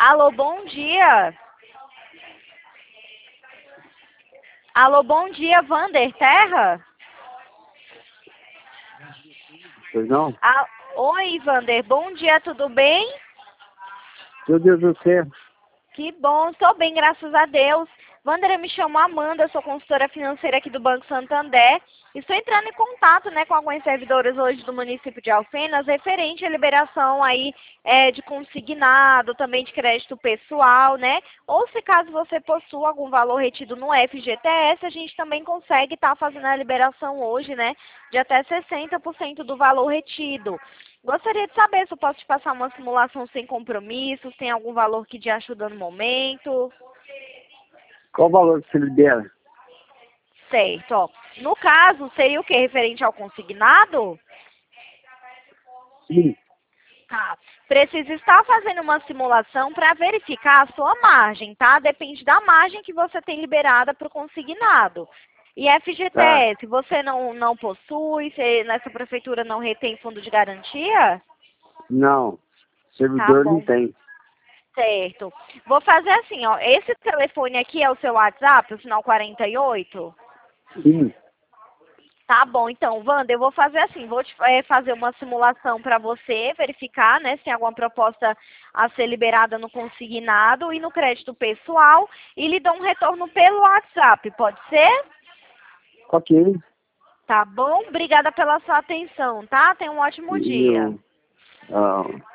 Alô, bom dia. Alô, bom dia, Vander Terra? Pois não? Oi, Vander, bom dia, tudo bem? Meu Deus do céu. Que bom, estou bem, graças a Deus. Vander, eu me chamo Amanda, sou consultora financeira aqui do Banco Santander. Estou entrando em contato, com alguns servidores hoje do município de Alfenas, referente à liberação aí de consignado, também de crédito pessoal, Ou se caso você possua algum valor retido no FGTS, a gente também consegue estar fazendo a liberação hoje, de até 60% do valor retido. Gostaria de saber se eu posso te passar uma simulação sem compromisso, se tem algum valor que te ajuda no momento. Qual o valor que você libera? Certo, ó. No caso, seria o que? Referente ao consignado? Sim. Tá. Precisa estar fazendo uma simulação para verificar a sua margem, tá? Depende da margem que você tem liberada para o consignado. E Tá. FGTS, você não possui? Você, nessa prefeitura não retém fundo de garantia? Não. Tá Servidor não bom. tem. Certo. Vou fazer assim, ó. Esse telefone aqui é o seu WhatsApp, o final 48? Sim. Tá bom, então, Wanda, eu vou fazer assim, vou fazer uma simulação para você verificar, se tem alguma proposta a ser liberada no consignado e no crédito pessoal e lhe dou um retorno pelo WhatsApp, pode ser? Ok. Tá bom? Obrigada pela sua atenção, tá? Tenha um ótimo dia. Eu,